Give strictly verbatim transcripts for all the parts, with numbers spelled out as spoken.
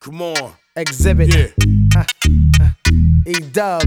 Come on. Exhibit. Yeah. Uh, uh, E-Dub.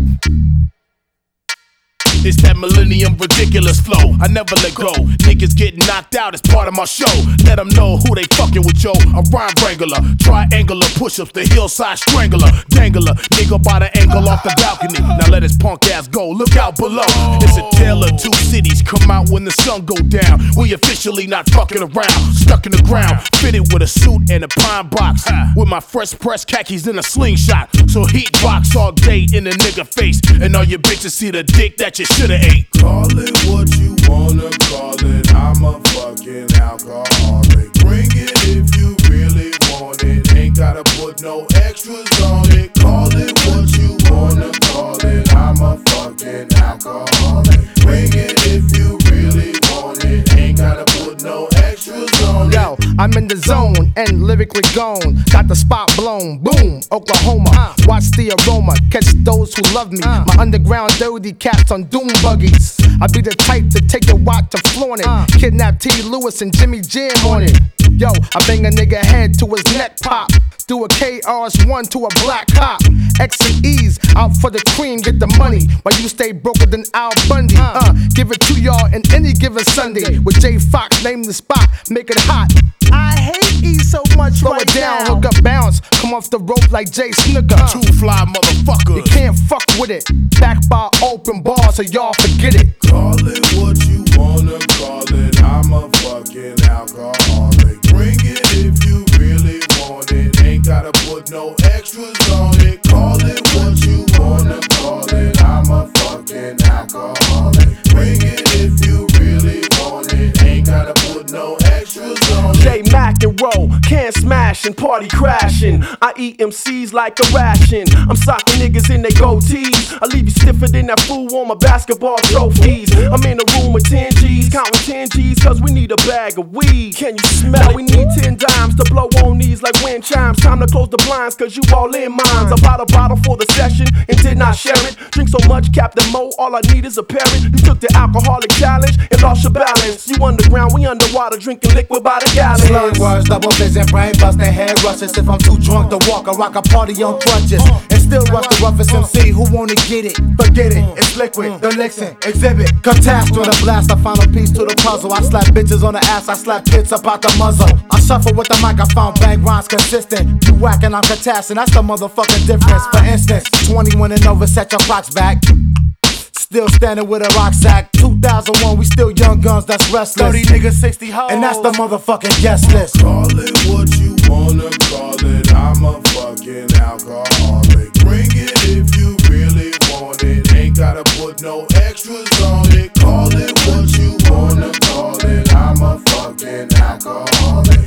It's that millennium ridiculous flow. I never let go. Niggas getting knocked out as part of my show. Let them know who they fucking with, yo. A rhyme wrangler, triangular push-ups, the hillside strangler, dangler, nigga by the angle off the balcony. Now let his punk ass go. Look out below. It's a tale of two cities. Come out when the sun go down. We officially not fucking around. Stuck in the ground, fitted with a suit and a pine box, with my fresh pressed khakis in a slingshot. So heat box all day in the nigga face, and all your bitches see the dick that you shoulda ate. Call it what you wanna call it. I'm a fucking alcoholic. Bring it if you really want it. Ain't gotta put no extras on it. Call it what you wanna call it. I'm a fucking alcoholic. Bring it if you really want it. Ain't gotta put no extras on it. Yo, I'm in the zone and lyrically gone. Got the spot blown. Boom, Oklahoma. Watch the aroma. Catch those who love me. My underground dirty cats on doom buggies. I be the type to take your watch and flaunt it. Kidnap T. Lewis and Jimmy Jam on it. Yo, I bang a nigga head to his neck pop. Do a K R S one to a black cop. X and E's out for the cream, get the money. While you stay broker than Al Bundy. Uh, give it to y'all in any given Sunday. With Jay Fox, name the spot, make it hot. I hate E so much. Throw right it down, now. Hook up, bounce. Come off the rope like Jay Snooker. Uh, Two fly motherfuckers. You can't fuck with it. Back by open bar, so y'all forget it. Call it what you wanna call it. I'm a fucking alcoholic. Bring it if you really want it. Ain't gotta put no extras on it. Call it what you wanna call it. I'm a fucking alcoholic. Bring it if you really want it. Ain't gotta put no extras on it. J Mac and roll, can smash and party crashing. I eat M Cs like a ration. I'm socking niggas in they goatees. I leave you stiffer than that fool on my basketball trophies. I'm in a room with ten G's, counting ten G's, cause we need a bag of weed. Can you smell it? We need ten dimes to blow on these like wind chimes. Time to close the blinds, cause you all in mines. I bought a bottle for the session and did not share it. Drink so much, Captain Mo, all I need is a parent. You took the alcoholic challenge and lost your balance. You underground, we underwater, drinking liquid by the gallon. Slurred words, double vision, brain busting, head rushes. If I'm too drunk to walk, I rock a party on crutches. And still rush the roughest M C who wanna get it. Forget it, it's liquid, the Lixin, exhibit. Catastrophe, the blast, a final piece to the puzzle. I slap bitches on the ass, I slap pits up out the muzzle. I shuffle with the mic, I found bang rhymes consistent. You whackin', I'm catassin', that's the motherfucking difference. For instance, twenty-one and over, set your clocks back. Still standing with a rock sack. two thousand one, we still young guns, that's restless. thirty niggas, sixty hoes, and that's the motherfucking guest list. Call it what you wanna call it. I'm a fucking alcoholic. Bring it if you really want it. Ain't gotta put no extras on it. Call it what you wanna call it. I'm a fucking alcoholic.